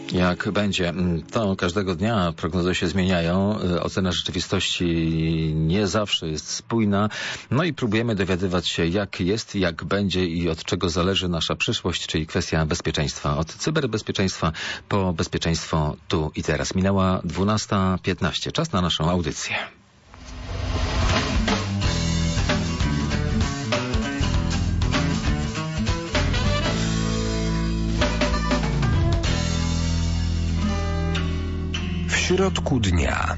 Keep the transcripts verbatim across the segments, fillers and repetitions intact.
Jak będzie, to każdego dnia prognozy się zmieniają, ocena rzeczywistości nie zawsze jest spójna, no i próbujemy dowiadywać się, jak jest, jak będzie i od czego zależy nasza przyszłość, czyli kwestia bezpieczeństwa. Od cyberbezpieczeństwa po bezpieczeństwo tu i teraz. Minęła dwunasta piętnaście. Czas na naszą audycję. W środku dnia.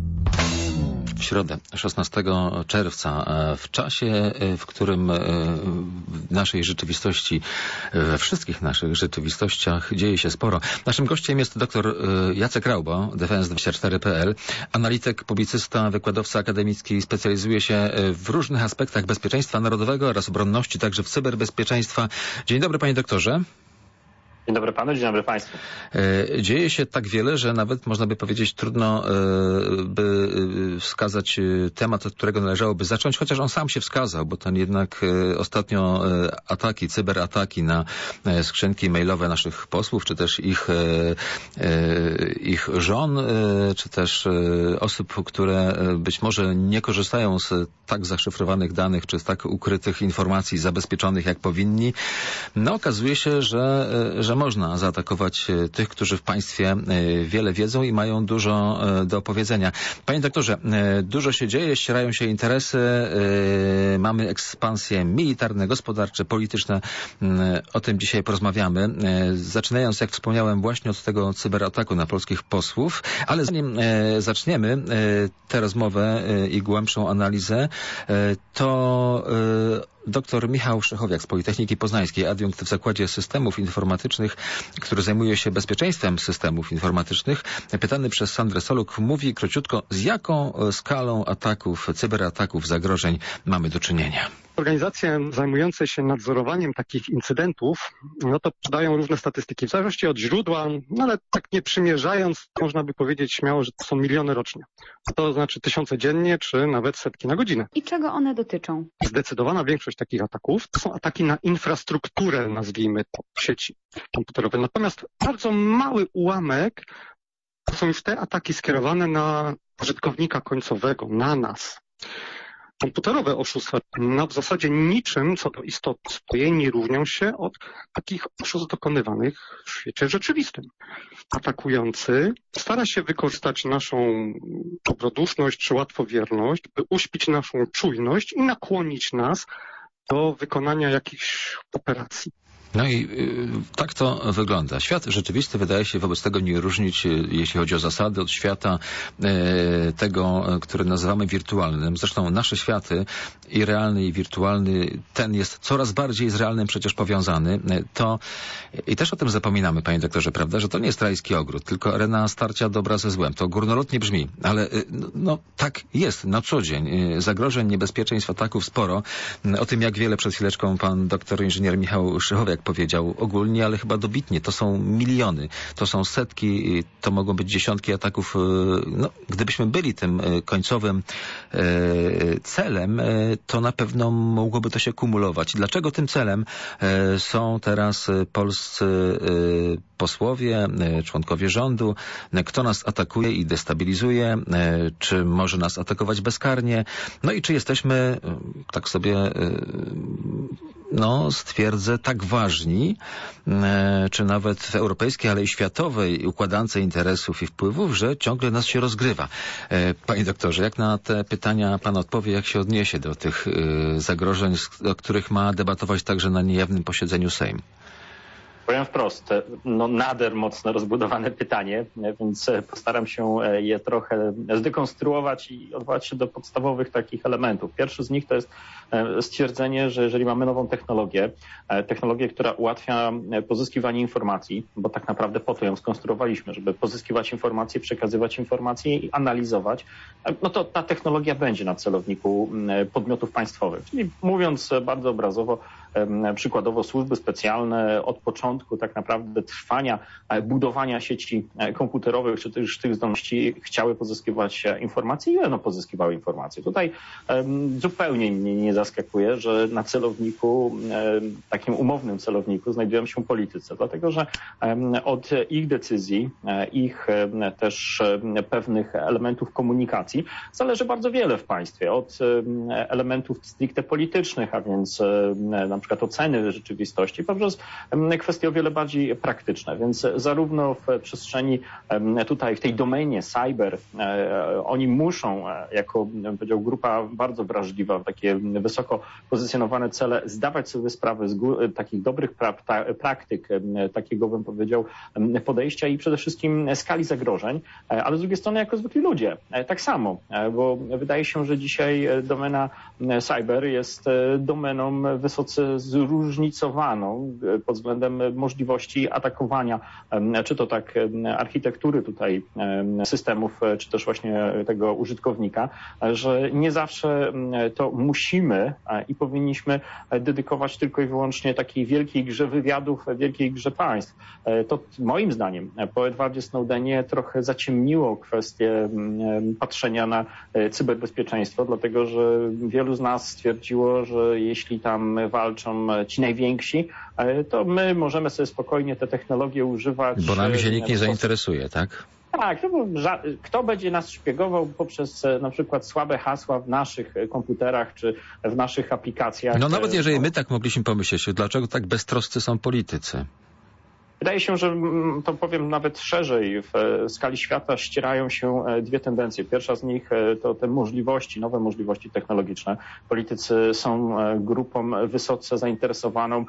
W środę, szesnastego czerwca, w czasie, w którym w naszej rzeczywistości, we wszystkich naszych rzeczywistościach dzieje się sporo. Naszym gościem jest dr Jacek Raubo, defense dwadzieścia cztery kropka p l, analityk, publicysta, wykładowca akademicki, specjalizuje się w różnych aspektach bezpieczeństwa narodowego oraz obronności, także w cyberbezpieczeństwa. Dzień dobry, panie doktorze. Dzień dobry panu, dzień dobry państwu. Dzieje się tak wiele, że nawet można by powiedzieć trudno by wskazać temat, od którego należałoby zacząć, chociaż on sam się wskazał, bo ten jednak ostatnio ataki, cyberataki na skrzynki mailowe naszych posłów, czy też ich, ich żon, czy też osób, które być może nie korzystają z tak zaszyfrowanych danych, czy z tak ukrytych informacji zabezpieczonych, jak powinni. No okazuje się, że, że można zaatakować tych, którzy w państwie wiele wiedzą i mają dużo do powiedzenia. Panie doktorze, dużo się dzieje, ścierają się interesy, mamy ekspansje militarne, gospodarcze, polityczne. O tym dzisiaj porozmawiamy. Zaczynając, jak wspomniałem, właśnie od tego cyberataku na polskich posłów, ale zanim zaczniemy tę rozmowę i głębszą analizę, to Doktor Michał Szychowiak z Politechniki Poznańskiej, adiunkt w Zakładzie Systemów Informatycznych, który zajmuje się bezpieczeństwem systemów informatycznych, pytany przez Sandrę Soluk, mówi króciutko, z jaką skalą ataków, cyberataków, zagrożeń mamy do czynienia. Organizacje zajmujące się nadzorowaniem takich incydentów, no to podają różne statystyki, w zależności od źródła, no ale tak nie przymierzając, można by powiedzieć śmiało, że to są miliony rocznie. To znaczy tysiące dziennie, czy nawet setki na godzinę. I czego one dotyczą? Zdecydowana większość takich ataków to są ataki na infrastrukturę, nazwijmy to, sieci komputerowe. Natomiast bardzo mały ułamek to są już te ataki skierowane na użytkownika końcowego, na nas. Komputerowe oszustwa no, w zasadzie niczym co do istoty swojej nie różnią się od takich oszustw dokonywanych w świecie rzeczywistym. Atakujący stara się wykorzystać naszą dobroduszność czy łatwowierność, by uśpić naszą czujność i nakłonić nas do wykonania jakichś operacji. No i y, tak to wygląda. Świat rzeczywisty wydaje się wobec tego nie różnić, y, jeśli chodzi o zasady, od świata y, tego, y, który nazywamy wirtualnym. Zresztą nasze światy, i realny, i wirtualny, ten jest coraz bardziej z realnym przecież powiązany. Y, to i też o tym zapominamy, panie doktorze, prawda, że to nie jest rajski ogród, tylko arena starcia dobra ze złem. To górnolotnie brzmi, ale y, no tak jest na co dzień. Y, zagrożeń, niebezpieczeństw, ataków sporo. Y, o tym, jak wiele przed chwileczką pan doktor inżynier Michał Szychowiak powiedział ogólnie, ale chyba dobitnie. To są miliony, to są setki, to mogą być dziesiątki ataków. No, gdybyśmy byli tym końcowym celem, to na pewno mogłoby to się kumulować. Dlaczego tym celem są teraz polscy posłowie, członkowie rządu? Kto nas atakuje i destabilizuje? Czy może nas atakować bezkarnie? No i czy jesteśmy, tak sobie no, stwierdzę, tak ważni, czy nawet w europejskiej, ale i światowej układance interesów i wpływów, że ciągle nas się rozgrywa. Panie doktorze, jak na te pytania pan odpowie, jak się odniesie do tych zagrożeń, o których ma debatować także na niejawnym posiedzeniu Sejmu? Powiem wprost, no nader mocno rozbudowane pytanie, więc postaram się je trochę zdekonstruować i odwołać się do podstawowych takich elementów. Pierwszy z nich to jest stwierdzenie, że jeżeli mamy nową technologię, technologię, która ułatwia pozyskiwanie informacji, bo tak naprawdę po to ją skonstruowaliśmy, żeby pozyskiwać informacje, przekazywać informacje i analizować, no to ta technologia będzie na celowniku podmiotów państwowych. Czyli mówiąc bardzo obrazowo, przykładowo służby specjalne od początku tak naprawdę trwania, budowania sieci komputerowych, czy też tych zdolności chciały pozyskiwać informacje i one pozyskiwały informacje. Tutaj zupełnie mnie nie zaskakuje, że na celowniku, takim umownym celowniku znajdują się politycy, dlatego że od ich decyzji, ich też pewnych elementów komunikacji zależy bardzo wiele w państwie. Od elementów stricte politycznych, a więc na przykład oceny rzeczywistości, poprzez kwestie o wiele bardziej praktyczne. Więc zarówno w przestrzeni tutaj, w tej domenie cyber, oni muszą jako, bym powiedział, grupa bardzo wrażliwa, takie wysoko pozycjonowane cele, zdawać sobie sprawę z góry, takich dobrych pra praktyk, takiego, bym powiedział, podejścia i przede wszystkim skali zagrożeń, ale z drugiej strony jako zwykli ludzie. Tak samo, bo wydaje się, że dzisiaj domena cyber jest domeną wysoce zróżnicowaną pod względem możliwości atakowania, czy to tak architektury tutaj systemów, czy też właśnie tego użytkownika, że nie zawsze to musimy i powinniśmy dedykować tylko i wyłącznie takiej wielkiej grze wywiadów, wielkiej grze państw. To moim zdaniem po Edwardzie Snowdenie trochę zaciemniło kwestię patrzenia na cyberbezpieczeństwo, dlatego że wielu z nas stwierdziło, że jeśli tam walczą ci najwięksi, to my możemy sobie spokojnie te technologie używać. Bo nami się nikt nie zainteresuje, tak? Tak, no bo kto będzie nas szpiegował poprzez na przykład słabe hasła w naszych komputerach czy w naszych aplikacjach? No nawet jeżeli my tak mogliśmy pomyśleć, dlaczego tak beztroscy są politycy? Wydaje się, że to powiem nawet szerzej, w skali świata ścierają się dwie tendencje. Pierwsza z nich to te możliwości, nowe możliwości technologiczne. Politycy są grupą wysoce zainteresowaną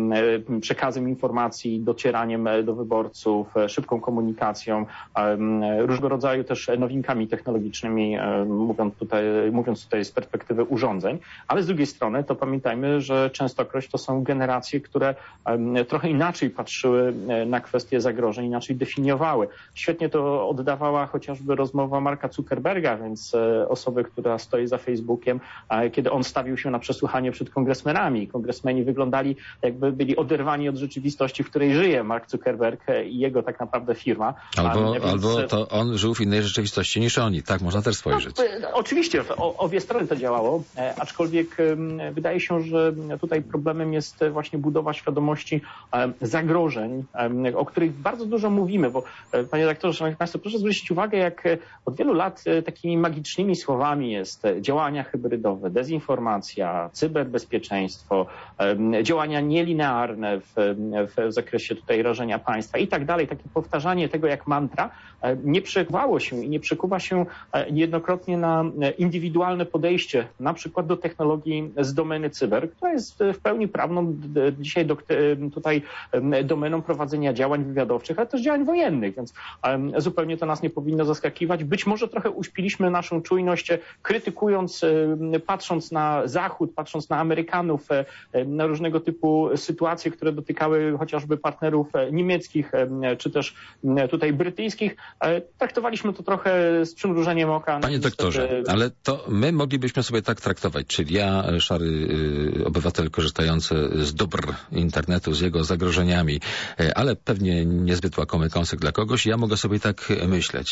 przekazem informacji, docieraniem do wyborców, szybką komunikacją, różnego rodzaju też nowinkami technologicznymi, mówiąc tutaj, mówiąc tutaj z perspektywy urządzeń. Ale z drugiej strony to pamiętajmy, że częstokroć to są generacje, które trochę inaczej patrzyły na kwestie zagrożeń, inaczej definiowały. Świetnie to oddawała chociażby rozmowa Marka Zuckerberga, więc osoby, która stoi za Facebookiem, kiedy on stawił się na przesłuchanie przed kongresmenami. Kongresmeni wyglądali, jakby byli oderwani od rzeczywistości, w której żyje Mark Zuckerberg i jego tak naprawdę firma. Albo, więc... albo to on żył w innej rzeczywistości niż oni. Tak można też spojrzeć. No, oczywiście, w obie strony to działało, aczkolwiek wydaje się, że tutaj problemem jest właśnie budowa świadomości zagrożeń, o których bardzo dużo mówimy, bo panie redaktorze, szanowni państwo, proszę zwrócić uwagę, jak od wielu lat takimi magicznymi słowami jest działania hybrydowe, dezinformacja, cyberbezpieczeństwo, działania nielinearne w, w zakresie tutaj rażenia państwa i tak dalej. Takie powtarzanie tego jak mantra nie przekuwało się i nie przekuwa się niejednokrotnie na indywidualne podejście, na przykład do technologii z domeny cyber, która jest w pełni prawną dzisiaj do, tutaj domeną prowadzenia działań wywiadowczych, ale też działań wojennych, więc um, zupełnie to nas nie powinno zaskakiwać. Być może trochę uśpiliśmy naszą czujność, krytykując, um, patrząc na Zachód, patrząc na Amerykanów, um, na różnego typu sytuacje, które dotykały chociażby partnerów niemieckich, um, czy też um, tutaj brytyjskich. Um, traktowaliśmy to trochę z przymrużeniem oka. Panie doktorze, ale to my moglibyśmy sobie tak traktować, czyli ja, szary y, obywatel korzystający z dóbr internetu, z jego zagrożeniami, ale pewnie niezbyt łakomy kąsek dla kogoś, ja mogę sobie tak myśleć.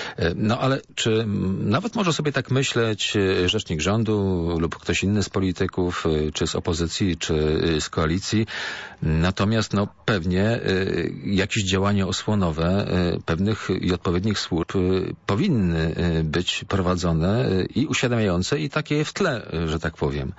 No ale czy nawet może sobie tak myśleć rzecznik rządu lub ktoś inny z polityków, czy z opozycji, czy z koalicji, natomiast no pewnie jakieś działania osłonowe pewnych i odpowiednich służb powinny być prowadzone i uświadamiające i takie w tle, że tak powiem.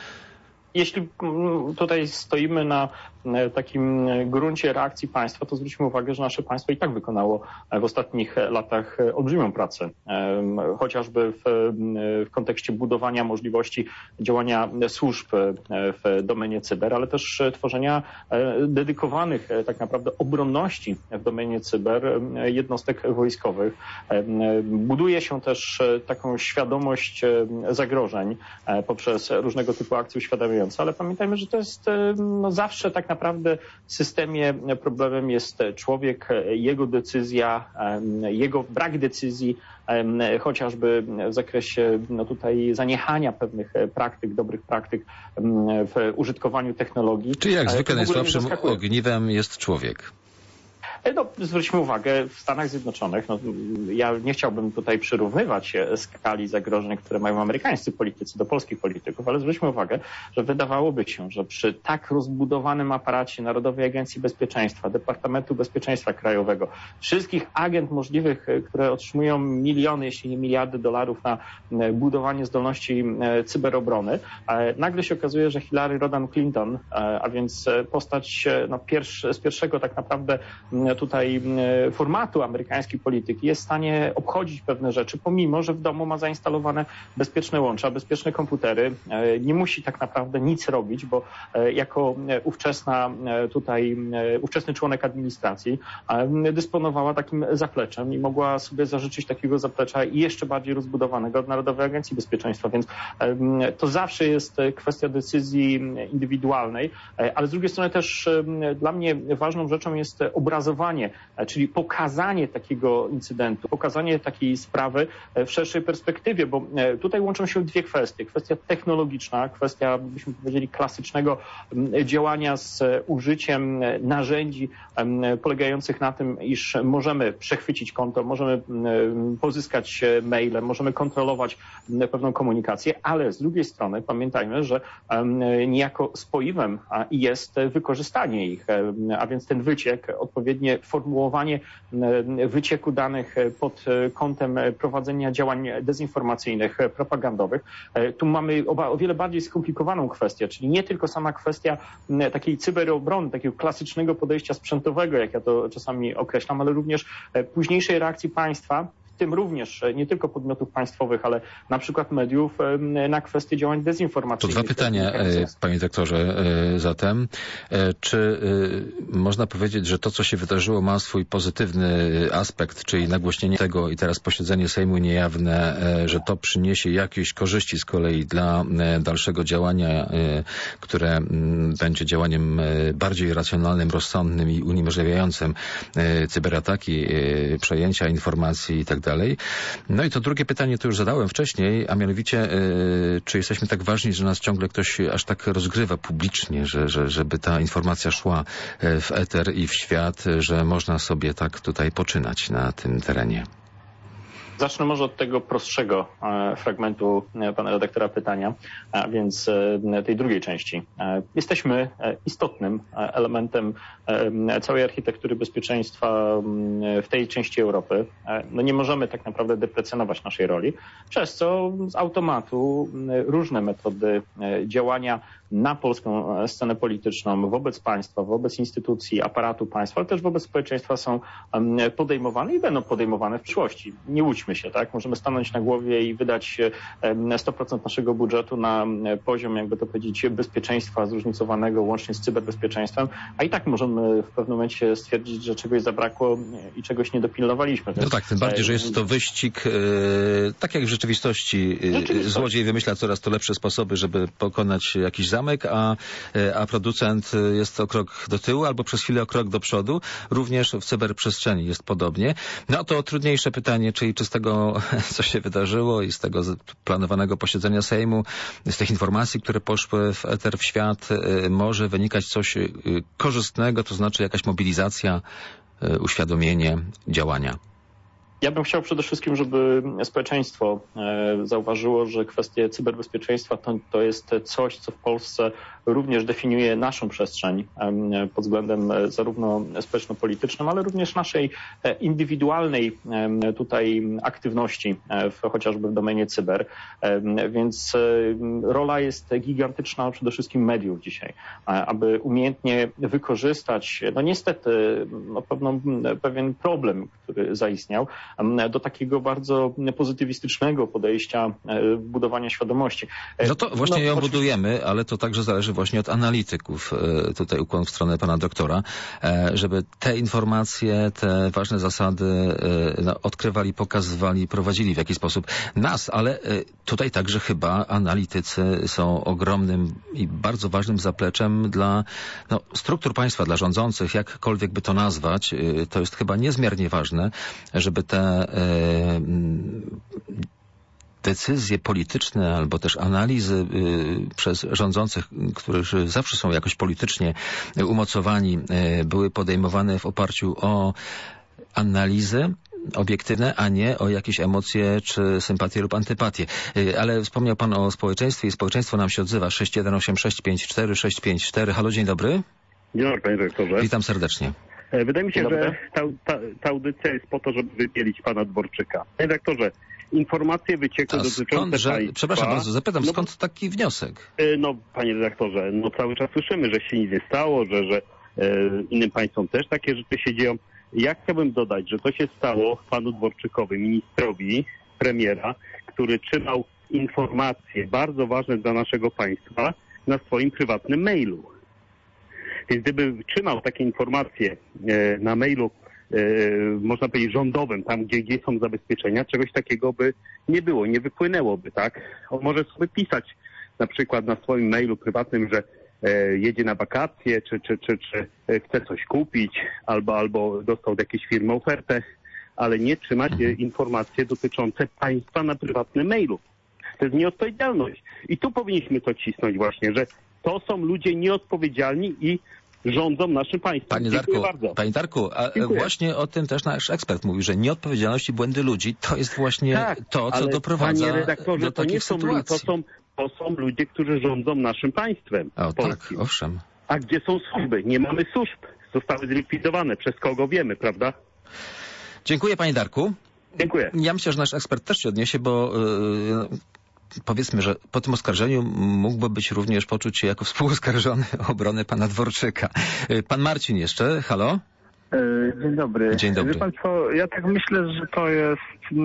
Jeśli tutaj stoimy na takim gruncie reakcji państwa, to zwróćmy uwagę, że nasze państwo i tak wykonało w ostatnich latach olbrzymią pracę. Chociażby w, w kontekście budowania możliwości działania służb w domenie cyber, ale też tworzenia dedykowanych tak naprawdę obronności w domenie cyber jednostek wojskowych. Buduje się też taką świadomość zagrożeń poprzez różnego typu akcje uświadamiające. niepokojące, ale pamiętajmy, że to jest no, zawsze tak naprawdę w systemie problemem jest człowiek, jego decyzja, jego brak decyzji, chociażby w zakresie no, tutaj zaniechania pewnych praktyk, dobrych praktyk w użytkowaniu technologii. Czyli jak zwykle najsłabszym ogniwem jest człowiek. No, zwróćmy uwagę, w Stanach Zjednoczonych, no, ja nie chciałbym tutaj przyrównywać skali zagrożeń, które mają amerykańscy politycy do polskich polityków, ale zwróćmy uwagę, że wydawałoby się, że przy tak rozbudowanym aparacie Narodowej Agencji Bezpieczeństwa, Departamentu Bezpieczeństwa Krajowego, wszystkich agent możliwych, które otrzymują miliony, jeśli nie miliardy dolarów na budowanie zdolności cyberobrony, nagle się okazuje, że Hillary Rodham Clinton, a więc postać no, pierwszy, z pierwszego tak naprawdę tutaj formatu amerykańskiej polityki jest w stanie obchodzić pewne rzeczy, pomimo że w domu ma zainstalowane bezpieczne łącza, bezpieczne komputery. Nie musi tak naprawdę nic robić, bo jako ówczesna tutaj, ówczesny członek administracji dysponowała takim zapleczem i mogła sobie zażyczyć takiego zaplecza i jeszcze bardziej rozbudowanego od Narodowej Agencji Bezpieczeństwa, więc to zawsze jest kwestia decyzji indywidualnej, ale z drugiej strony też dla mnie ważną rzeczą jest obrazowanie, czyli pokazanie takiego incydentu, pokazanie takiej sprawy w szerszej perspektywie, bo tutaj łączą się dwie kwestie. Kwestia technologiczna, kwestia, byśmy powiedzieli, klasycznego działania z użyciem narzędzi polegających na tym, iż możemy przechwycić konto, możemy pozyskać maile, możemy kontrolować pewną komunikację, ale z drugiej strony pamiętajmy, że niejako spoiwem jest wykorzystanie ich, a więc ten wyciek, odpowiednie formułowanie wycieku danych pod kątem prowadzenia działań dezinformacyjnych, propagandowych. Tu mamy o wiele bardziej skomplikowaną kwestię, czyli nie tylko sama kwestia takiej cyberobrony, takiego klasycznego podejścia sprzętowego, jak ja to czasami określam, ale również późniejszej reakcji państwa, w tym również nie tylko podmiotów państwowych, ale na przykład mediów, na kwestie działań dezinformacyjnych. To dwa pytania, panie doktorze, zatem. Czy można powiedzieć, że to, co się wydarzyło, ma swój pozytywny aspekt, czyli nagłośnienie tego i teraz posiedzenie Sejmu niejawne, że to przyniesie jakieś korzyści z kolei dla dalszego działania, które będzie działaniem bardziej racjonalnym, rozsądnym i uniemożliwiającym cyberataki, przejęcia informacji i tak dalej. No i to drugie pytanie to już zadałem wcześniej, a mianowicie yy, czy jesteśmy tak ważni, że nas ciągle ktoś aż tak rozgrywa publicznie, że, że, żeby ta informacja szła w eter i w świat, że można sobie tak tutaj poczynać na tym terenie? Zacznę może od tego prostszego fragmentu pana redaktora pytania, a więc tej drugiej części. Jesteśmy istotnym elementem całej architektury bezpieczeństwa w tej części Europy. No nie możemy tak naprawdę deprecjonować naszej roli, przez co z automatu różne metody działania na polską scenę polityczną, wobec państwa, wobec instytucji, aparatu państwa, ale też wobec społeczeństwa są podejmowane i będą podejmowane w przyszłości. Nie łudźmy się, tak? Możemy stanąć na głowie i wydać sto procent naszego budżetu na poziom, jakby to powiedzieć, bezpieczeństwa zróżnicowanego łącznie z cyberbezpieczeństwem, a i tak możemy w pewnym momencie stwierdzić, że czegoś zabrakło i czegoś nie dopilnowaliśmy. No tak, tym bardziej, że jest to wyścig, tak jak w rzeczywistości, rzeczywistość. Złodziej wymyśla coraz to lepsze sposoby, żeby pokonać jakiś zamek, a, a producent jest o krok do tyłu albo przez chwilę o krok do przodu. Również w cyberprzestrzeni jest podobnie. No to trudniejsze pytanie, czyli czy z tego, co się wydarzyło i z tego planowanego posiedzenia Sejmu, z tych informacji, które poszły w eter, w świat, może wynikać coś korzystnego, to znaczy jakaś mobilizacja, uświadomienie, działania. Ja bym chciał przede wszystkim, żeby społeczeństwo zauważyło, że kwestie cyberbezpieczeństwa to, to jest coś, co w Polsce również definiuje naszą przestrzeń pod względem zarówno społeczno-politycznym, ale również naszej indywidualnej tutaj aktywności, w, chociażby w domenie cyber. Więc rola jest gigantyczna przede wszystkim mediów dzisiaj, aby umiejętnie wykorzystać, no niestety, no pewną, pewien problem, który zaistniał, do takiego bardzo pozytywistycznego podejścia budowania świadomości. No to właśnie no, ją budujemy, ale to także zależy właśnie od analityków, tutaj ukłon w stronę pana doktora, żeby te informacje, te ważne zasady no, odkrywali, pokazywali, prowadzili w jakiś sposób nas, ale tutaj także chyba analitycy są ogromnym i bardzo ważnym zapleczem dla no, struktur państwa, dla rządzących, jakkolwiek by to nazwać. To jest chyba niezmiernie ważne, żeby te decyzje polityczne albo też analizy y, przez rządzących, którzy zawsze są jakoś politycznie umocowani, y, były podejmowane w oparciu o analizy obiektywne, a nie o jakieś emocje czy sympatie lub antypatie. Y, ale wspomniał pan o społeczeństwie i społeczeństwo nam się odzywa. sześć jeden osiem sześć pięć cztery sześć pięć cztery. Halo, dzień dobry. Dzień dobry, panie dyrektorze. Witam serdecznie. Wydaje mi się, że ta, ta, ta audycja jest po to, żeby wypielić pana Dworczyka. Panie dyrektorze, informacje wyciekły dotyczące że, państwa... Przepraszam bardzo, zapytam, no, skąd taki wniosek? No, panie redaktorze, no cały czas słyszymy, że się nic nie stało, że, że e, innym państwom też takie rzeczy się dzieją. Ja chciałbym dodać, że to się stało panu Dworczykowi, ministrowi, premiera, który trzymał informacje bardzo ważne dla naszego państwa na swoim prywatnym mailu. Więc gdyby trzymał takie informacje e, na mailu, e, można powiedzieć rządowym, tam gdzie, gdzie są zabezpieczenia, czegoś takiego by nie było, nie wypłynęłoby, tak? On może sobie pisać na przykład na swoim mailu prywatnym, że e, jedzie na wakacje, czy, czy, czy, czy chce coś kupić, albo, albo dostał od jakiejś firmy ofertę, ale nie trzymać e, informacje dotyczące państwa na prywatnym mailu. To jest nieodpowiedzialność. I tu powinniśmy to cisnąć właśnie, że to są ludzie nieodpowiedzialni i rządzą naszym państwem. Panie Dziękuję Darku, bardzo. Panie Darku, a Dziękuję. właśnie o tym też nasz ekspert mówi, że nieodpowiedzialność i błędy ludzi to jest właśnie tak, to, co ale, doprowadza panie redaktorze, do to nie takich są, sytuacji. to są, to są ludzie, którzy rządzą naszym państwem O, tak, polskim. owszem. A gdzie są służby? Nie mamy służb. Zostały zlikwidowane. Przez kogo wiemy, prawda? Dziękuję, panie Darku. Dziękuję. Ja myślę, że nasz ekspert też się odniesie, bo yy, powiedzmy, że po tym oskarżeniu mógłby być również poczuć się jako współoskarżony o obronę pana Dworczyka. Yy, pan Marcin jeszcze, halo? Dzień dobry. Dzień dobry. Wie państwo, ja tak myślę, że to jest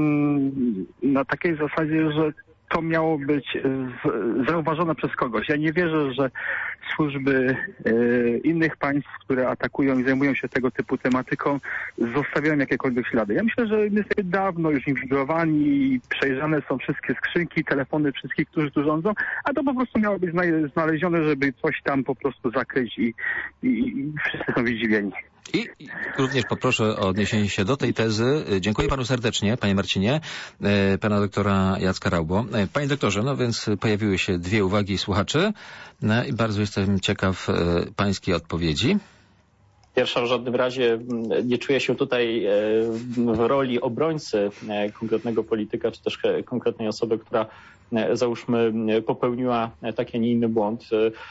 mm, na takiej zasadzie, że to miało być z, zauważone przez kogoś. Ja nie wierzę, że służby e, innych państw, które atakują i zajmują się tego typu tematyką, zostawiają jakiekolwiek ślady. Ja myślę, że my jesteśmy dawno już inwigilowani i przejrzane są wszystkie skrzynki, telefony wszystkich, którzy tu rządzą, a to po prostu miało być znalezione, żeby coś tam po prostu zakryć i, i, i wszyscy są zdziwieni. I, I również poproszę o odniesienie się do tej tezy. Dziękuję panu serdecznie, panie Marcinie, pana doktora Jacka Raubo. Panie doktorze, no więc pojawiły się dwie uwagi słuchaczy no i bardzo jestem ciekaw pańskiej odpowiedzi. Pierwsza, w żadnym razie nie czuję się tutaj w roli obrońcy konkretnego polityka, czy też konkretnej osoby, która załóżmy popełniła taki, a nie inny błąd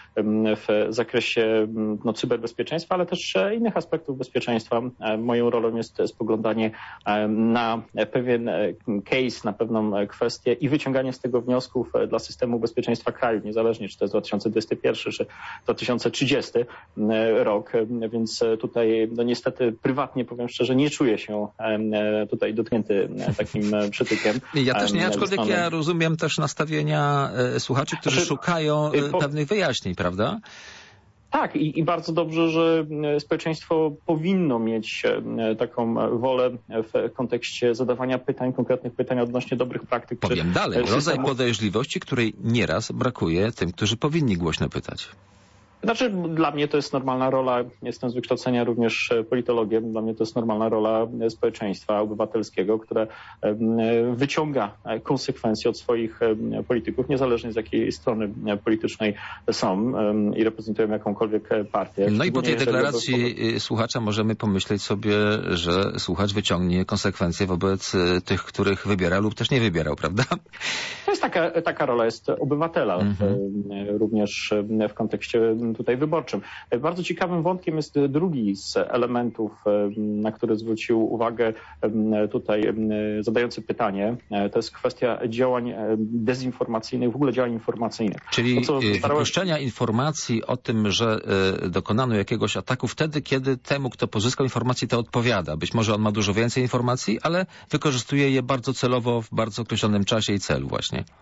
w zakresie no, cyberbezpieczeństwa, ale też innych aspektów bezpieczeństwa. Moją rolą jest spoglądanie na pewien case, na pewną kwestię i wyciąganie z tego wniosków dla systemu bezpieczeństwa kraju, niezależnie czy to jest dwa tysiące dwudziesty pierwszy czy dwa tysiące trzydziesty rok, więc tutaj no niestety prywatnie, powiem szczerze, nie czuję się tutaj dotknięty takim przytykiem. Ja też nie, aczkolwiek ja rozumiem też nastawienia e, słuchaczy, którzy znaczy, szukają e, po... pewnych wyjaśnień, prawda? Tak i, i bardzo dobrze, że społeczeństwo powinno mieć taką wolę w kontekście zadawania pytań, konkretnych pytań odnośnie dobrych praktyk. Powiem czy dalej, rodzaj systemu... podejrzliwości, której nieraz brakuje tym, którzy powinni głośno pytać. Znaczy, dla mnie to jest normalna rola, jestem z wykształcenia również politologiem, dla mnie to jest normalna rola społeczeństwa obywatelskiego, które wyciąga konsekwencje od swoich polityków, niezależnie z jakiej strony politycznej są i reprezentują jakąkolwiek partię. No i po tej deklaracji to... słuchacza możemy pomyśleć sobie, że słuchacz wyciągnie konsekwencje wobec tych, których wybiera lub też nie wybierał, prawda? To jest taka, taka rola jest obywatela, mm-hmm. również w kontekście tutaj wyborczym. Bardzo ciekawym wątkiem jest drugi z elementów, na który zwrócił uwagę tutaj zadający pytanie. To jest kwestia działań dezinformacyjnych, w ogóle działań informacyjnych. Czyli to, wypuszczenia informacji o tym, że dokonano jakiegoś ataku wtedy, kiedy temu, kto pozyskał informacje, to odpowiada. Być może on ma dużo więcej informacji, ale wykorzystuje je bardzo celowo w bardzo określonym czasie i celu właśnie.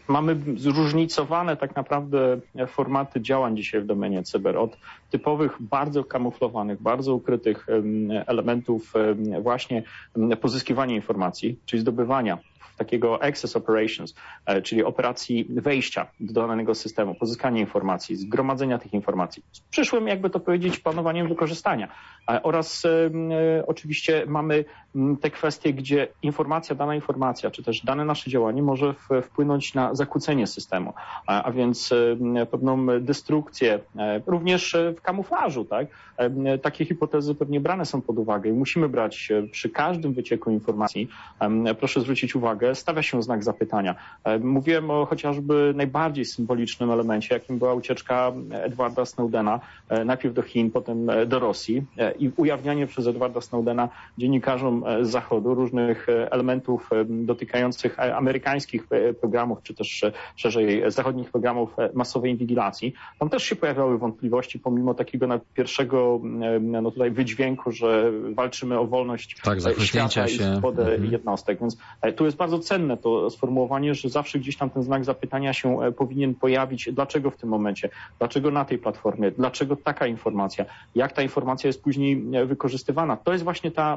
Mamy zróżnicowane tak naprawdę formaty działań dzisiaj w domenie cyber. Od typowych, bardzo kamuflowanych, bardzo ukrytych elementów właśnie pozyskiwania informacji, czyli zdobywania takiego access operations, czyli operacji wejścia do danego systemu, pozyskania informacji, zgromadzenia tych informacji, z przyszłym, jakby to powiedzieć, planowaniem wykorzystania. Oraz e, oczywiście mamy te kwestie, gdzie informacja, dana informacja, czy też dane nasze działanie może w, wpłynąć na zakłócenie systemu, a, a więc e, pewną destrukcję, e, również w kamuflażu, tak? E, takie hipotezy pewnie brane są pod uwagę i musimy brać e, przy każdym wycieku informacji, e, proszę zwrócić uwagę, stawia się znak zapytania. E, mówiłem o chociażby najbardziej symbolicznym elemencie, jakim była ucieczka Edwarda Snowdena, e, najpierw do Chin, potem do Rosji, e, i ujawnianie przez Edwarda Snowdena dziennikarzom z Zachodu różnych elementów dotykających amerykańskich programów, czy też szerzej zachodnich programów masowej inwigilacji. Tam też się pojawiały wątpliwości, pomimo takiego na pierwszego no tutaj wydźwięku, że walczymy o wolność tak, świata się. i swobodę mhm. jednostek. Więc tu jest bardzo cenne to sformułowanie, że zawsze gdzieś tam ten znak zapytania się powinien pojawić. Dlaczego w tym momencie? Dlaczego na tej platformie? Dlaczego taka informacja? Jak ta informacja jest później wykorzystywana? To jest właśnie ta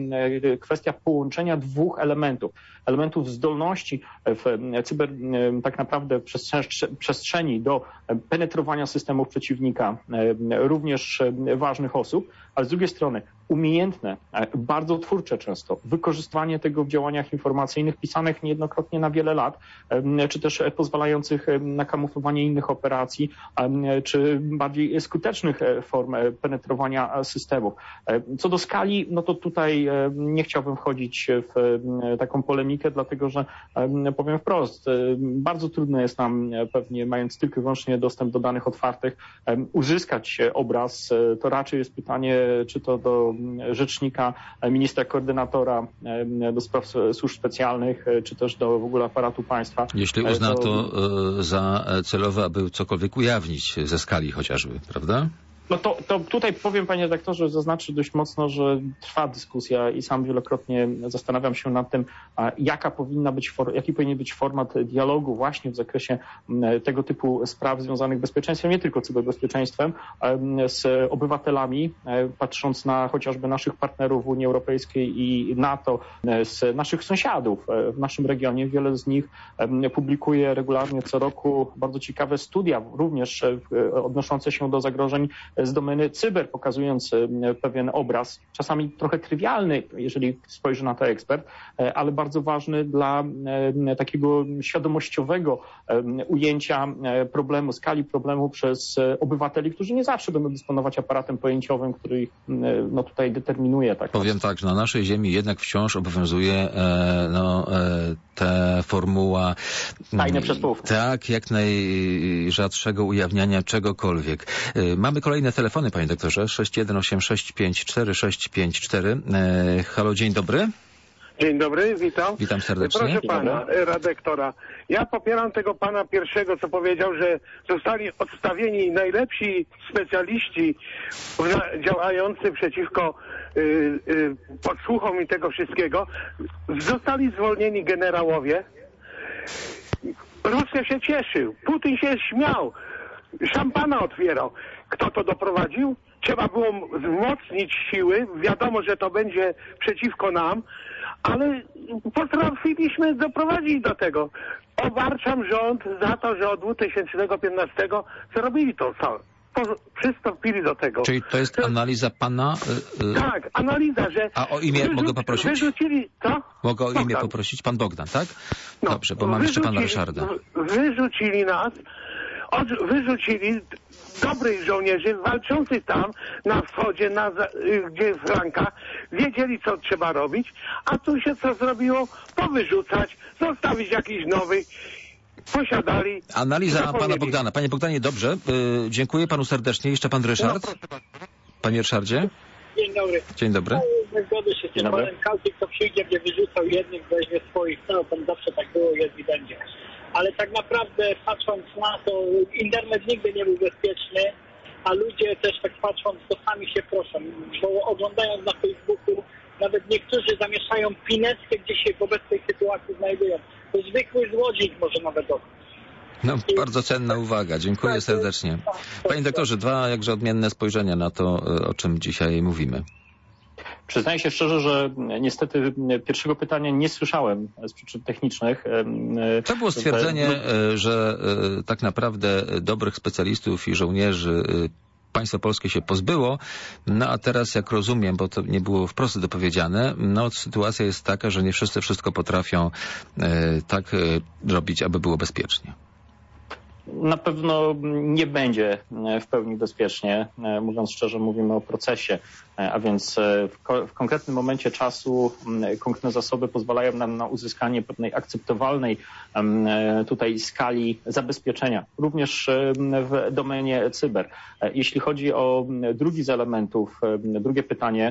kwestia połączenia dwóch elementów. Elementów zdolności w cyber, tak naprawdę przestrzeni do penetrowania systemów przeciwnika, również ważnych osób, ale z drugiej strony umiejętne, bardzo twórcze często, wykorzystywanie tego w działaniach informacyjnych pisanych niejednokrotnie na wiele lat, czy też pozwalających na kamuflowanie innych operacji, czy bardziej skutecznych form penetrowania systemów. Co do skali, no to tutaj nie chciałbym wchodzić w taką polemikę, dlatego że powiem wprost, bardzo trudno jest nam pewnie, mając tylko i wyłącznie dostęp do danych otwartych, uzyskać obraz. To raczej jest pytanie, czy to do rzecznika, ministra koordynatora do spraw służb specjalnych, czy też do w ogóle aparatu państwa. Jeśli uzna to za celowe, aby cokolwiek ujawnić ze skali chociażby, prawda? No to, to tutaj powiem, panie redaktorze, zaznaczę dość mocno, że trwa dyskusja i sam wielokrotnie zastanawiam się nad tym, jaka powinna być, jaki powinien być format dialogu właśnie w zakresie tego typu spraw związanych z bezpieczeństwem, nie tylko cyberbezpieczeństwem, z obywatelami, patrząc na chociażby naszych partnerów w Unii Europejskiej i NATO, z naszych sąsiadów w naszym regionie. Wiele z nich publikuje regularnie co roku bardzo ciekawe studia, również odnoszące się do zagrożeń z domeny cyber, pokazując pewien obraz, czasami trochę trywialny, jeżeli spojrzy na to ekspert, ale bardzo ważny dla takiego świadomościowego ujęcia problemu, skali problemu przez obywateli, którzy nie zawsze będą dysponować aparatem pojęciowym, który ich no, tutaj determinuje. Tak Powiem tak, że na naszej ziemi jednak wciąż obowiązuje no, ta formuła tajne przez połów. Tak, jak najrzadszego ujawniania czegokolwiek. Mamy kolejne telefony, panie doktorze. sześć jeden osiem sześć pięć cztery sześć pięć cztery. E, halo, dzień dobry. Dzień dobry, witam. Witam serdecznie. Proszę pana redaktora, ja popieram tego pana pierwszego, co powiedział, że zostali odstawieni najlepsi specjaliści działający przeciwko y, y, podsłuchom i tego wszystkiego. Zostali zwolnieni generałowie. Rosja się cieszył, Putin się śmiał, szampana otwierał. Kto to doprowadził? Trzeba było wzmocnić siły. Wiadomo, że to będzie przeciwko nam, ale potrafiliśmy doprowadzić do tego. Obarczam rząd za to, że od dwa tysiące piętnastego zrobili to samo. Przystąpili do tego. Czyli to jest analiza pana? Yy... Tak, analiza, że... A o imię wyrzuc... mogę poprosić? Wyrzucili... Co? Mogę o imię Bogdan. poprosić? Pan Bogdan, tak? No, dobrze, bo mam jeszcze pana Ryszarda. Wyrzucili nas, od... wyrzucili dobrych żołnierzy walczących tam na wschodzie, na, gdzie Franka, wiedzieli, co trzeba robić, a tu się co zrobiło? Powyrzucać, zostawić jakiś nowy. Posiadali. Analiza pana Bogdana. Panie Bogdanie, dobrze. Yy, dziękuję panu serdecznie. Jeszcze pan Ryszard. No, panie Ryszardzie. Dzień dobry. Dzień dobry. No, zgodzę się z tym panem. Każdy, kto przyjdzie, będzie wyrzucał jednych, weźmie swoich. No, tam zawsze tak było, jest i będzie. Ale tak naprawdę patrząc na to, internet nigdy nie był bezpieczny, a ludzie też tak patrząc, to sami się proszą, bo oglądając na Facebooku, nawet niektórzy zamieszają pinetkę, gdzie się w obecnej sytuacji znajdują. To zwykły złodziej może nawet dostać. No, bardzo cenna uwaga. Dziękuję serdecznie. Panie doktorze, dwa jakże odmienne spojrzenia na to, o czym dzisiaj mówimy. Przyznaję się szczerze, że niestety pierwszego pytania nie słyszałem z przyczyn technicznych. To było stwierdzenie, że tak naprawdę dobrych specjalistów i żołnierzy państwo polskie się pozbyło, no a teraz, jak rozumiem, bo to nie było wprost dopowiedziane, no sytuacja jest taka, że nie wszyscy wszystko potrafią tak robić, aby było bezpiecznie. Na pewno nie będzie w pełni bezpiecznie. Mówiąc szczerze, mówimy o procesie, a więc w, ko- w konkretnym momencie czasu konkretne zasoby pozwalają nam na uzyskanie pewnej akceptowalnej tutaj skali zabezpieczenia, również w domenie cyber. Jeśli chodzi o drugi z elementów, drugie pytanie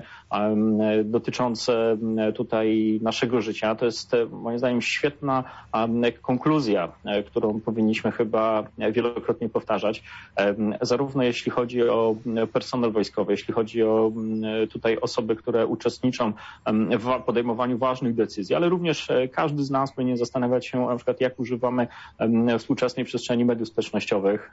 dotyczące tutaj naszego życia, to jest moim zdaniem świetna konkluzja, którą powinniśmy chyba wielokrotnie powtarzać, zarówno jeśli chodzi o personel wojskowy, jeśli chodzi o tutaj osoby, które uczestniczą w podejmowaniu ważnych decyzji, ale również każdy z nas powinien zastanawiać się na przykład, jak używamy współczesnej przestrzeni mediów społecznościowych.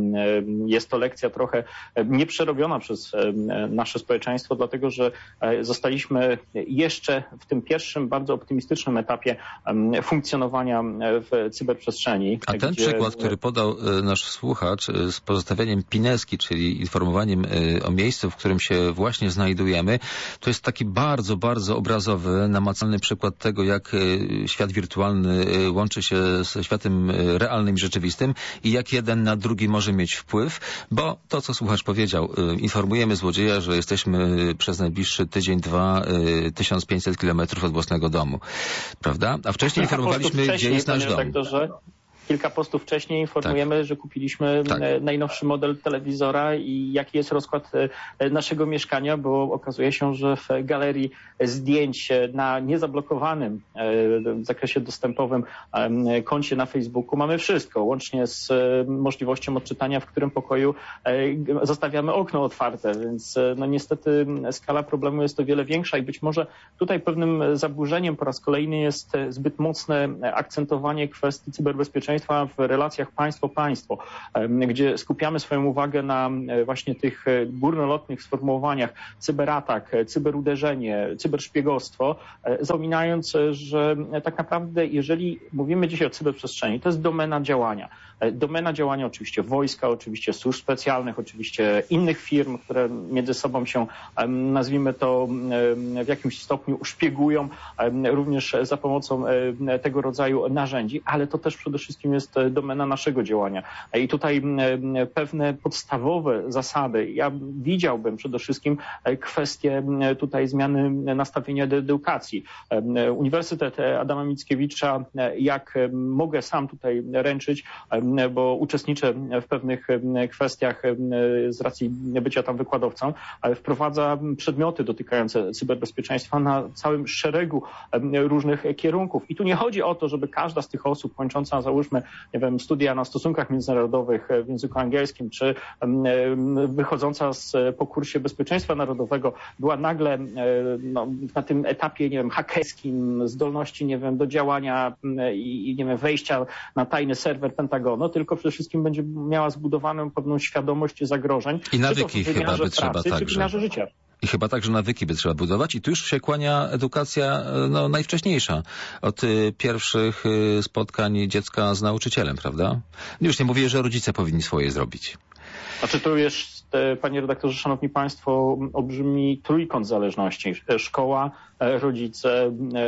Jest to lekcja trochę nieprzerobiona przez nasze społeczeństwo, dlatego że zostaliśmy jeszcze w tym pierwszym, bardzo optymistycznym etapie funkcjonowania w cyberprzestrzeni. A ten gdzie... przykład, który podał nasz słuchacz z pozostawieniem pineski, czyli informowaniem o miejscu, w którym się właśnie znajdujemy, to jest taki bardzo, bardzo obrazowy, namacalny przykład tego, jak świat wirtualny łączy się ze światem realnym i rzeczywistym i jak jeden na drugi może mieć wpływ, bo to, co słuchacz powiedział, informujemy złodzieja, że jesteśmy przez najbliższy tydzień, dwa, tysiąc pięćset kilometrów od własnego domu, prawda? A wcześniej informowaliśmy, gdzie jest nasz dom. Kilka postów wcześniej informujemy, tak. że kupiliśmy tak. najnowszy model telewizora i jaki jest rozkład naszego mieszkania, bo okazuje się, że w galerii zdjęć na niezablokowanym w zakresie dostępowym koncie na Facebooku mamy wszystko, łącznie z możliwością odczytania, w którym pokoju zostawiamy okno otwarte, więc no niestety skala problemu jest o wiele większa i być może tutaj pewnym zaburzeniem po raz kolejny jest zbyt mocne akcentowanie kwestii cyberbezpieczeństwa w relacjach państwo-państwo, gdzie skupiamy swoją uwagę na właśnie tych górnolotnych sformułowaniach cyberatak, cyberuderzenie, cyberszpiegostwo, zapominając, że tak naprawdę jeżeli mówimy dzisiaj o cyberprzestrzeni, to jest domena działania. Domena działania oczywiście wojska, oczywiście służb specjalnych, oczywiście innych firm, które między sobą się, nazwijmy to, w jakimś stopniu szpiegują, również za pomocą tego rodzaju narzędzi, ale to też przede wszystkim jest domena naszego działania. I tutaj pewne podstawowe zasady, ja widziałbym przede wszystkim kwestię tutaj zmiany nastawienia do edukacji. Uniwersytet Adama Mickiewicza, jak mogę sam tutaj ręczyć, bo uczestniczę w pewnych kwestiach z racji bycia tam wykładowcą, wprowadza przedmioty dotykające cyberbezpieczeństwa na całym szeregu różnych kierunków. I tu nie chodzi o to, żeby każda z tych osób kończąca, załóżmy, nie wiem, studia na stosunkach międzynarodowych w języku angielskim, czy wychodząca z, po kursie bezpieczeństwa narodowego była nagle no, na tym etapie, nie wiem, hakerskim, zdolności, nie wiem, do działania i, nie wiem, wejścia na tajny serwer Pentagonu, no, tylko przede wszystkim będzie miała zbudowaną pewną świadomość zagrożeń. I nawyki chyba by trzeba pracy, także. Czy w wymiarze życia. I chyba także nawyki by trzeba budować i tu już się kłania edukacja no, najwcześniejsza. Od y, pierwszych y, spotkań dziecka z nauczycielem, prawda? Już nie mówię, że rodzice powinni swoje zrobić. Znaczy to jest, panie redaktorze, szanowni państwo, olbrzymi trójkąt zależności. Szkoła, rodzice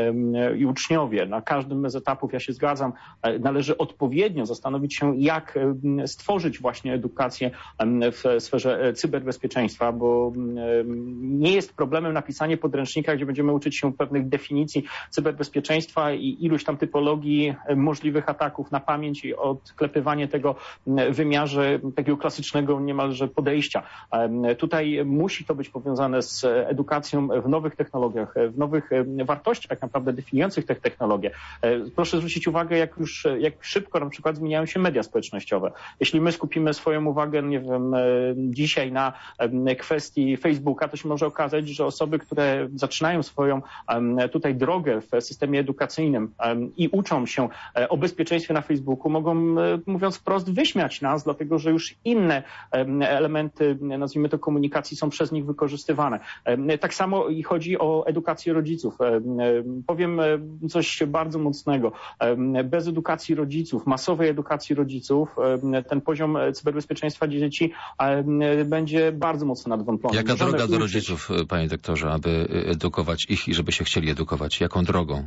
i uczniowie. Na każdym z etapów, ja się zgadzam, należy odpowiednio zastanowić się, jak stworzyć właśnie edukację w sferze cyberbezpieczeństwa, bo nie jest problemem napisanie podręcznika, gdzie będziemy uczyć się pewnych definicji cyberbezpieczeństwa i iluś tam typologii możliwych ataków na pamięć i odklepywanie tego w wymiarze takiego klasycznego holistycznego niemalże podejścia. Tutaj musi to być powiązane z edukacją w nowych technologiach, w nowych wartościach tak naprawdę definiujących te technologie. Proszę zwrócić uwagę, jak już jak szybko na przykład zmieniają się media społecznościowe. Jeśli my skupimy swoją uwagę, nie wiem, dzisiaj na kwestii Facebooka, to się może okazać, że osoby, które zaczynają swoją tutaj drogę w systemie edukacyjnym i uczą się o bezpieczeństwie na Facebooku, mogą, mówiąc wprost, wyśmiać nas, dlatego że już inne elementy, nazwijmy to, komunikacji są przez nich wykorzystywane. Tak samo i chodzi o edukację rodziców. Powiem coś bardzo mocnego. Bez edukacji rodziców, masowej edukacji rodziców, ten poziom cyberbezpieczeństwa dzieci będzie bardzo mocno nadwątlony. Jaka Możemy droga do rodziców, panie doktorze, aby edukować ich i żeby się chcieli edukować? Jaką drogą?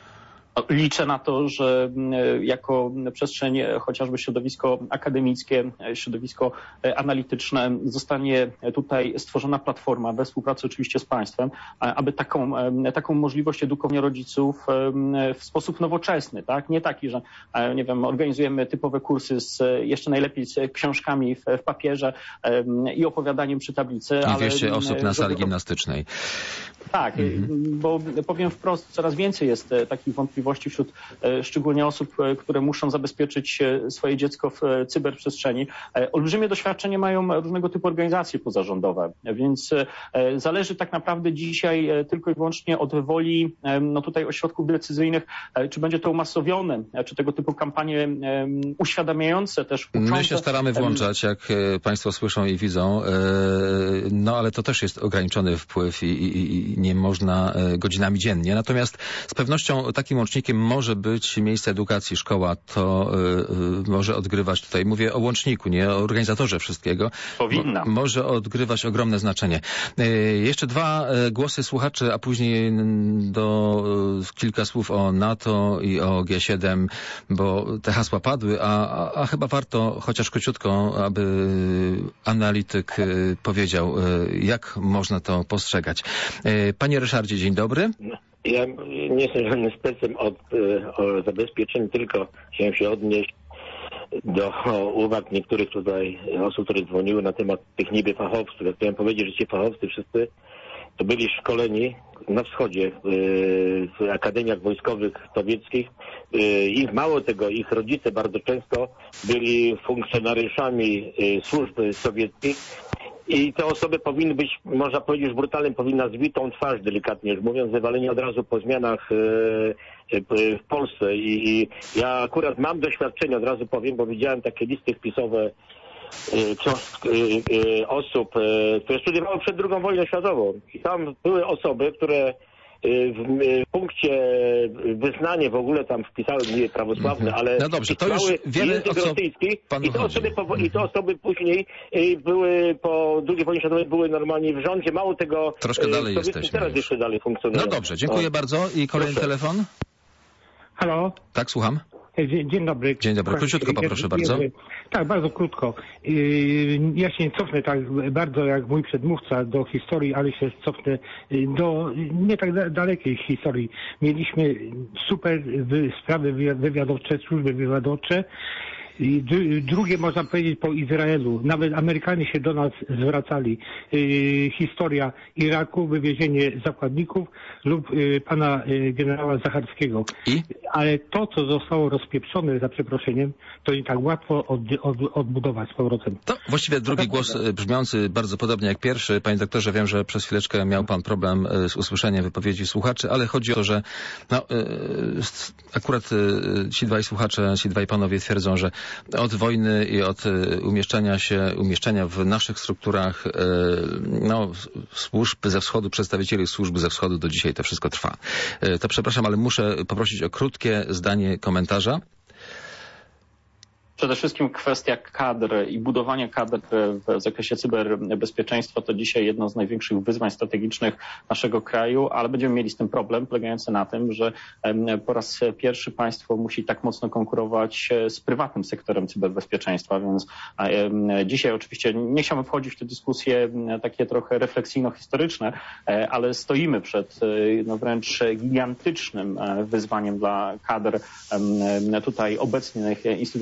Liczę na to, że jako przestrzeń, chociażby środowisko akademickie, środowisko analityczne, zostanie tutaj stworzona platforma we współpracy oczywiście z państwem, aby taką, taką możliwość edukowania rodziców w sposób nowoczesny, tak? Nie taki, że nie wiem, organizujemy typowe kursy z jeszcze najlepiej z książkami w, w papierze i opowiadaniem przy tablicy. I dwieście osób na sali gimnastycznej. Tak, mhm. bo powiem wprost, coraz więcej jest takich wątpliwości wśród szczególnie osób, które muszą zabezpieczyć swoje dziecko w cyberprzestrzeni. Olbrzymie doświadczenie mają różnego typu organizacje pozarządowe, więc zależy tak naprawdę dzisiaj tylko i wyłącznie od woli no tutaj ośrodków decyzyjnych, czy będzie to umasowione, czy tego typu kampanie uświadamiające też uczące. My się staramy włączać, jak państwo słyszą i widzą, no ale to też jest ograniczony wpływ i, i, i nie można godzinami dziennie. Natomiast z pewnością takim łącznikiem może być miejsce edukacji, szkoła. To y, może odgrywać, tutaj mówię o łączniku, nie o organizatorze wszystkiego. Powinna. Mo, może odgrywać ogromne znaczenie. Y, jeszcze dwa y, głosy słuchaczy, a później do y, kilka słów o NATO i o G siedem, bo te hasła padły, a, a, a chyba warto chociaż króciutko, aby analityk y, powiedział, y, jak można to postrzegać. Y, Panie Ryszardzie, dzień dobry. Ja nie jestem żadnym specem od o zabezpieczeń, tylko chciałem się odnieść do uwag niektórych tutaj osób, które dzwoniły na temat tych niby fachowców. Ja chciałem powiedzieć, że ci fachowcy wszyscy to byli szkoleni na wschodzie, w akademiach wojskowych sowieckich. Ich mało tego, ich rodzice bardzo często byli funkcjonariuszami służb sowieckich. I te osoby powinny być, można powiedzieć, już brutalnie powinna zwitą twarz, delikatnie już mówiąc, wywalenie od razu po zmianach w Polsce. I ja akurat mam doświadczenie, od razu powiem, bo widziałem takie listy wpisowe osób, które studiowały przed drugą wojną światową. I tam były osoby, które w punkcie wyznanie w ogóle tam wpisały nie prawosławne, ale no dobrze, to już wiele język rosyjski i te, osoby, i te osoby później były po drugiej wojnie światowej były normalnie w rządzie, mało tego troszkę dalej jesteśmy teraz już. jeszcze dalej funkcjonują. No dobrze, dziękuję o. bardzo i kolejny Proszę. telefon. Halo? Tak, słucham. Dzień, dzień dobry. Dzień dobry. Króciutko poproszę bardzo. Tak, bardzo krótko. Ja się nie cofnę tak bardzo jak mój przedmówca do historii, ale się cofnę do nie tak dalekiej historii. Mieliśmy super sprawy wywiadowcze, służby wywiadowcze. I drugie można powiedzieć po Izraelu. Nawet Amerykanie się do nas zwracali. Yy, historia Iraku, wywiezienie zakładników lub yy, pana yy, generała Zacharskiego. I? Ale to, co zostało rozpieprzone, za przeproszeniem, to nie tak łatwo od, od, odbudować z powrotem. To właściwie drugi głos brzmiący bardzo podobnie jak pierwszy. Panie doktorze, wiem, że przez chwileczkę miał pan problem z usłyszeniem wypowiedzi słuchaczy, ale chodzi o to, że no, yy, akurat yy, ci dwaj słuchacze, ci dwaj panowie twierdzą, że od wojny i od umieszczania się, umieszczenia w naszych strukturach no, służb ze wschodu, przedstawicieli służb ze wschodu do dzisiaj to wszystko trwa. To przepraszam, ale muszę poprosić o krótkie zdanie komentarza. Przede wszystkim kwestia kadr i budowania kadr w zakresie cyberbezpieczeństwa to dzisiaj jedno z największych wyzwań strategicznych naszego kraju, ale będziemy mieli z tym problem polegający na tym, że po raz pierwszy państwo musi tak mocno konkurować z prywatnym sektorem cyberbezpieczeństwa, więc dzisiaj oczywiście nie chciałbym wchodzić w te dyskusje takie trochę refleksyjno-historyczne, ale stoimy przed no, wręcz gigantycznym wyzwaniem dla kadr tutaj obecnych instytucji zajmujących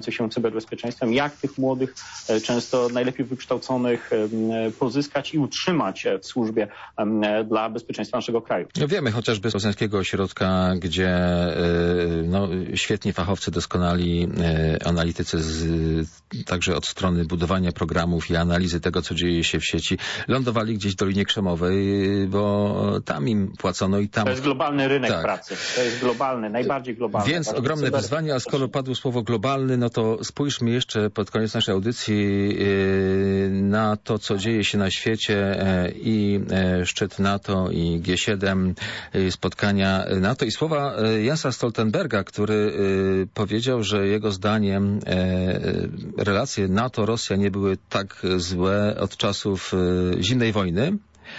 zajmujących się cyberbezpieczeństwem, jak tych młodych, często najlepiej wykształconych pozyskać i utrzymać w służbie dla bezpieczeństwa naszego kraju. No wiemy chociażby z Poznańskiego Ośrodka, gdzie no, świetni fachowcy, doskonali analitycy z, także od strony budowania programów i analizy tego, co dzieje się w sieci, lądowali gdzieś w Dolinie Krzemowej, bo tam im płacono i tam... To jest globalny rynek tak. pracy. To jest globalny, najbardziej globalny. Więc ogromne cyber... wyzwanie, a skoro padło słowo globalny, no to spójrzmy jeszcze pod koniec naszej audycji na to, co dzieje się na świecie i szczyt NATO i G siedem, spotkania NATO i słowa Jensa Stoltenberga, który powiedział, że jego zdaniem relacje NATO-Rosja nie były tak złe od czasów zimnej wojny.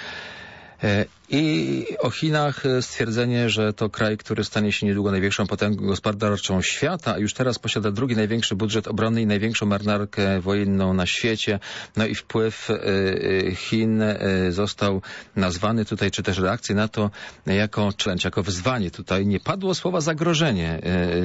I o Chinach stwierdzenie, że to kraj, który stanie się niedługo największą potęgą gospodarczą świata, a już teraz posiada drugi największy budżet obronny i największą marynarkę wojenną na świecie. No i wpływ Chin został nazwany tutaj, czy też reakcje na to jako challenge, jako wyzwanie. Tutaj nie padło słowa zagrożenie.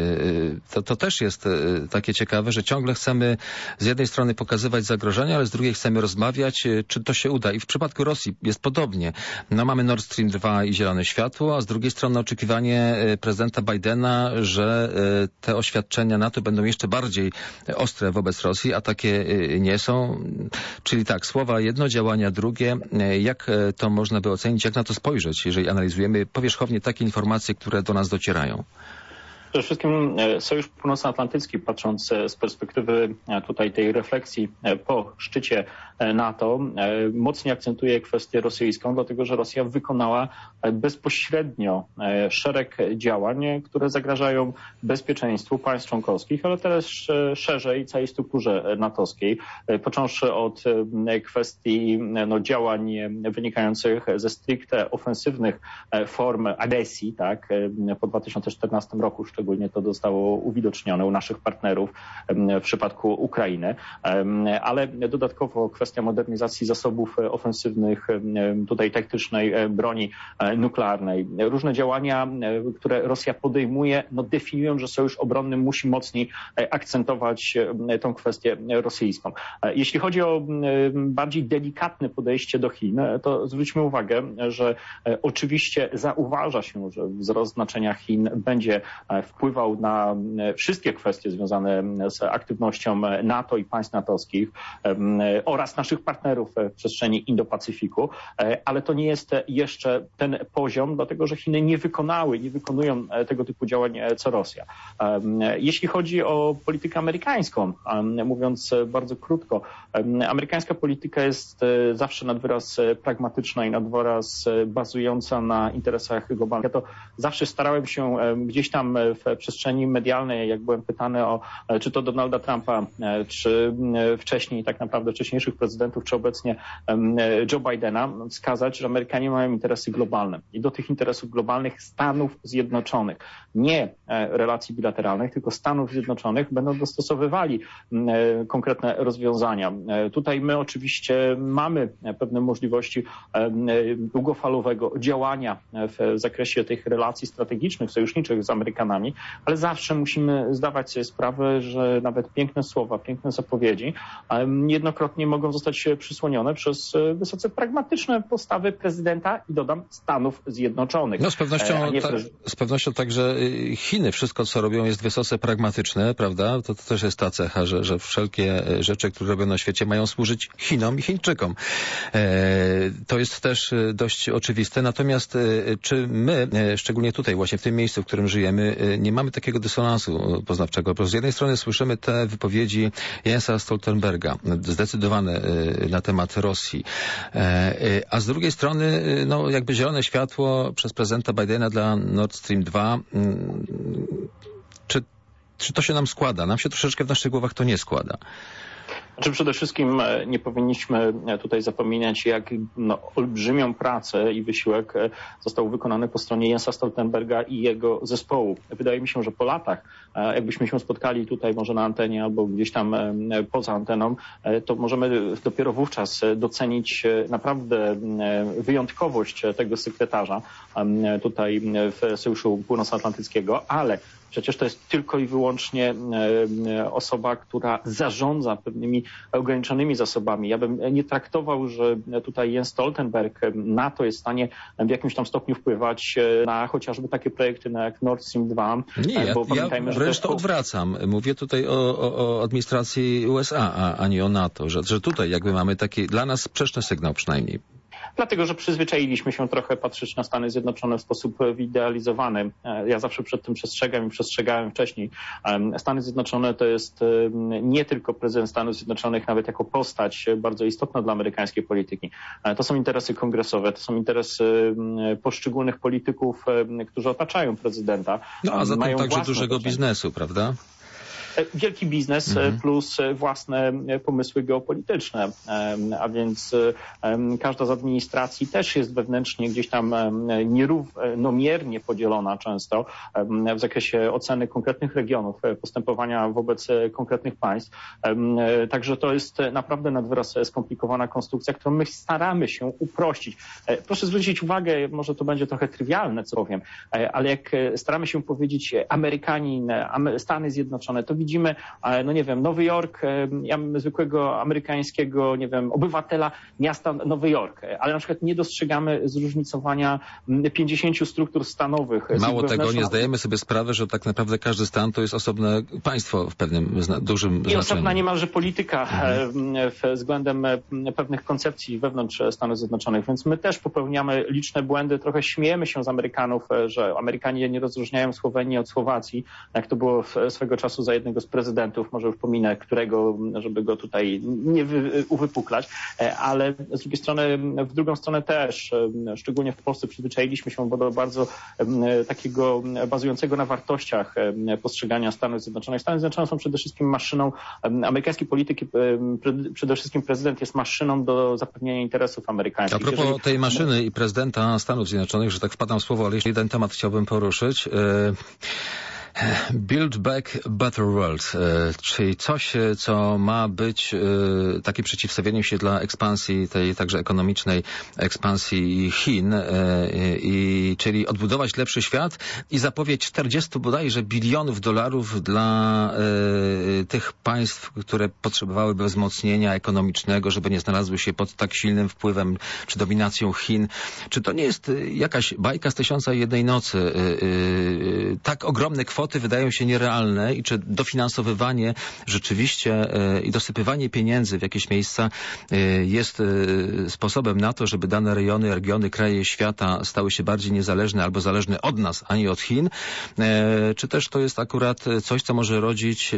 To, to też jest takie ciekawe, że ciągle chcemy z jednej strony pokazywać zagrożenia, ale z drugiej chcemy rozmawiać, czy to się uda. I w przypadku Rosji jest podobnie. No mamy Nord Stream dwa i zielone światło, a z drugiej strony oczekiwanie prezydenta Bidena, że te oświadczenia NATO będą jeszcze bardziej ostre wobec Rosji, a takie nie są. Czyli tak, słowa jedno, działania drugie. Jak to można by ocenić, jak na to spojrzeć, jeżeli analizujemy powierzchownie takie informacje, które do nas docierają? Przede wszystkim Sojusz Północnoatlantycki, patrząc z perspektywy tutaj tej refleksji po szczycie NATO, mocniej akcentuje kwestię rosyjską, dlatego że Rosja wykonała bezpośrednio szereg działań, które zagrażają bezpieczeństwu państw członkowskich, ale też szerzej całej strukturze natowskiej, począwszy od kwestii no, działań wynikających ze stricte ofensywnych form agresji, tak, po dwa tysiące czternastym roku szczególnie to zostało uwidocznione u naszych partnerów w przypadku Ukrainy, ale dodatkowo kwestia modernizacji zasobów ofensywnych, tutaj taktycznej broni nuklearnej. Różne działania, które Rosja podejmuje, no definiują, że sojusz obronny musi mocniej akcentować tą kwestię rosyjską. Jeśli chodzi o bardziej delikatne podejście do Chin, to zwróćmy uwagę, że oczywiście zauważa się, że wzrost znaczenia Chin będzie wpływał na wszystkie kwestie związane z aktywnością NATO i państw natowskich oraz naszych partnerów w przestrzeni Indo-Pacyfiku, ale to nie jest jeszcze ten poziom, dlatego że Chiny nie wykonały, nie wykonują tego typu działań co Rosja. Jeśli chodzi o politykę amerykańską, mówiąc bardzo krótko, amerykańska polityka jest zawsze nad wyraz pragmatyczna i nad wyraz bazująca na interesach globalnych. Ja to zawsze starałem się gdzieś tam w przestrzeni medialnej, jak byłem pytany o czy to Donalda Trumpa, czy wcześniej tak naprawdę wcześniejszych prezydentów, czy obecnie Joe Bidena, wskazać, że Amerykanie mają interesy globalne i do tych interesów globalnych Stanów Zjednoczonych, nie relacji bilateralnych, tylko Stanów Zjednoczonych będą dostosowywali konkretne rozwiązania. Tutaj my oczywiście mamy pewne możliwości długofalowego działania w zakresie tych relacji strategicznych, sojuszniczych z Amerykanami, ale zawsze musimy zdawać sobie sprawę, że nawet piękne słowa, piękne zapowiedzi jednokrotnie mogą zostać przysłonione przez wysoce pragmatyczne postawy prezydenta i dodam Stanów Zjednoczonych. No z pewnością, nie... ta, z pewnością także Chiny, wszystko co robią jest wysoce pragmatyczne, prawda? To, to też jest ta cecha, że, że wszelkie rzeczy, które robią na świecie mają służyć Chinom i Chińczykom. E, to jest też dość oczywiste. Natomiast czy my, szczególnie tutaj właśnie w tym miejscu, w którym żyjemy, nie mamy takiego dysonansu poznawczego? Bo z jednej strony słyszymy te wypowiedzi Jensa Stoltenberga, zdecydowane na temat Rosji, a z drugiej strony no jakby zielone światło przez prezydenta Bidena dla Nord Stream dwa. Czy, czy to się nam składa? Nam się troszeczkę w naszych głowach to nie składa. Znaczy przede wszystkim nie powinniśmy tutaj zapominać, jak no, olbrzymią pracę i wysiłek został wykonany po stronie Jensa Stoltenberga i jego zespołu. Wydaje mi się, że po latach, jakbyśmy się spotkali tutaj może na antenie albo gdzieś tam poza anteną, to możemy dopiero wówczas docenić naprawdę wyjątkowość tego sekretarza tutaj w Sojuszu Północnoatlantyckiego, ale Przecież to jest tylko i wyłącznie osoba, która zarządza pewnymi ograniczonymi zasobami. Ja bym nie traktował, że tutaj Jens Stoltenberg, NATO jest w stanie w jakimś tam stopniu wpływać na chociażby takie projekty jak Nord Stream dwa. Nie, bo ja, pamiętajmy, ja że wręcz to odwracam. Mówię tutaj o, o, o administracji U S A, a, a nie o NATO, że, że tutaj jakby mamy taki dla nas sprzeczny sygnał przynajmniej. Dlatego, że przyzwyczailiśmy się trochę patrzeć na Stany Zjednoczone w sposób wyidealizowany. Ja zawsze przed tym przestrzegam i przestrzegałem wcześniej. Stany Zjednoczone to jest nie tylko prezydent Stanów Zjednoczonych, nawet jako postać bardzo istotna dla amerykańskiej polityki. To są interesy kongresowe, to są interesy poszczególnych polityków, którzy otaczają prezydenta. No a zatem Mają także dużego otoczenie. biznesu, prawda? Wielki biznes mhm. plus własne pomysły geopolityczne, a więc każda z administracji też jest wewnętrznie gdzieś tam nierównomiernie podzielona często w zakresie oceny konkretnych regionów, postępowania wobec konkretnych państw. Także to jest naprawdę nad wyraz skomplikowana konstrukcja, którą my staramy się uprościć. Proszę zwrócić uwagę, może to będzie trochę trywialne, co powiem, ale jak staramy się powiedzieć Amerykanin, Stany Zjednoczone, to widzimy, no nie wiem, Nowy Jork, ja mam zwykłego amerykańskiego, nie wiem, obywatela miasta Nowy Jork, ale na przykład nie dostrzegamy zróżnicowania pięćdziesięciu struktur stanowych. Mało tego, nie zdajemy sobie sprawy, że tak naprawdę każdy stan to jest osobne państwo w pewnym zna dużym I znaczeniu. I osobna niemalże polityka mhm. względem pewnych koncepcji wewnątrz Stanów Zjednoczonych, więc my też popełniamy liczne błędy, trochę śmiejemy się z Amerykanów, że Amerykanie nie rozróżniają Słowenii od Słowacji, jak to było swego czasu za jednego z prezydentów, może już pominę którego, żeby go tutaj nie wy, uwypuklać, ale z drugiej strony, w drugą stronę też, szczególnie w Polsce przyzwyczailiśmy się do bardzo takiego bazującego na wartościach postrzegania Stanów Zjednoczonych. Stany Zjednoczone są przede wszystkim maszyną, amerykańskiej polityki, przede wszystkim prezydent jest maszyną do zapewnienia interesów amerykańskich. A propos Jeżeli... tej maszyny i prezydenta Stanów Zjednoczonych, że tak wpadam w słowo, ale jeszcze jeden temat chciałbym poruszyć. Build Back Better World, czyli coś, co ma być takie przeciwstawieniem się dla ekspansji tej także ekonomicznej, ekspansji Chin, i, czyli odbudować lepszy świat i zapowiedź czterdziestu bodajże bilionów dolarów dla tych państw, które potrzebowałyby wzmocnienia ekonomicznego, żeby nie znalazły się pod tak silnym wpływem czy dominacją Chin. Czy to nie jest jakaś bajka z tysiąca i jednej nocy? Tak ogromne kwoty wydają się nierealne i czy dofinansowywanie rzeczywiście i dosypywanie pieniędzy w jakieś miejsca jest sposobem na to, żeby dane rejony, regiony, kraje świata stały się bardziej niezależne albo zależne od nas, a nie od Chin? Czy też to jest akurat coś, co może rodzić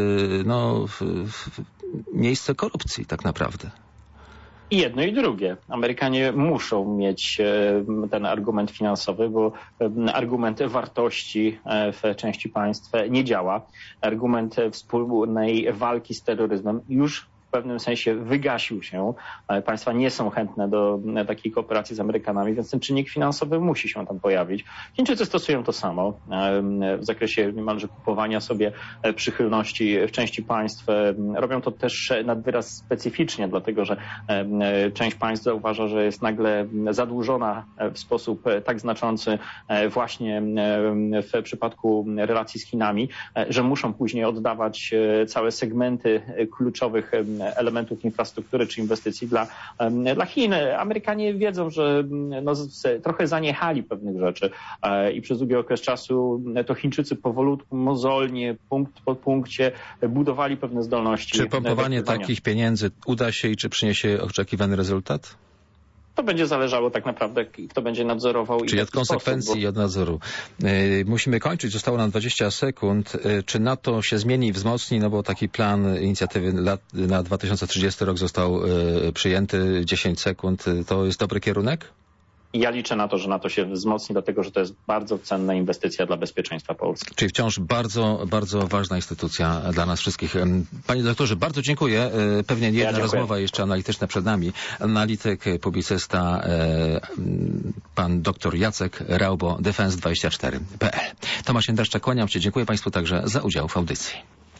no, miejsce korupcji tak naprawdę? I jedno i drugie. Amerykanie muszą mieć ten argument finansowy, bo argument wartości w części państw nie działa. Argument wspólnej walki z terroryzmem już w pewnym sensie wygasił się. Państwa nie są chętne do takiej kooperacji z Amerykanami, więc ten czynnik finansowy musi się tam pojawić. Chińczycy stosują to samo w zakresie niemalże kupowania sobie przychylności w części państw. Robią to też nad wyraz specyficznie, dlatego że część państw zauważa, że jest nagle zadłużona w sposób tak znaczący właśnie w przypadku relacji z Chinami, że muszą później oddawać całe segmenty kluczowych elementów infrastruktury czy inwestycji dla, dla Chin. Amerykanie wiedzą, że no, trochę zaniechali pewnych rzeczy i przez długi okres czasu to Chińczycy powolutku, mozolnie, punkt po punkcie budowali pewne zdolności. Czy pompowanie takich pieniędzy uda się i czy przyniesie oczekiwany rezultat? To będzie zależało tak naprawdę, kto będzie nadzorował. Czyli od konsekwencji sposób, bo... i od nadzoru. Yy, musimy kończyć, zostało nam dwadzieścia sekund. Yy, czy NATO się zmieni i wzmocni? No bo taki plan inicjatywy lat, na dwa tysiące trzydziesty rok został yy, przyjęty. dziesięć sekund. Yy, to jest dobry kierunek? Ja liczę na to, że NATO się wzmocni, dlatego że to jest bardzo cenna inwestycja dla bezpieczeństwa Polski. Czyli wciąż bardzo, bardzo ważna instytucja dla nas wszystkich. Panie doktorze, bardzo dziękuję. Pewnie nie jedna ja rozmowa jeszcze analityczna przed nami. Analityk, publicysta, pan doktor Jacek Raubo, defense dwadzieścia cztery kropka p l. Tomasz Jędraszczak, kłaniam się. Dziękuję Państwu także za udział w audycji.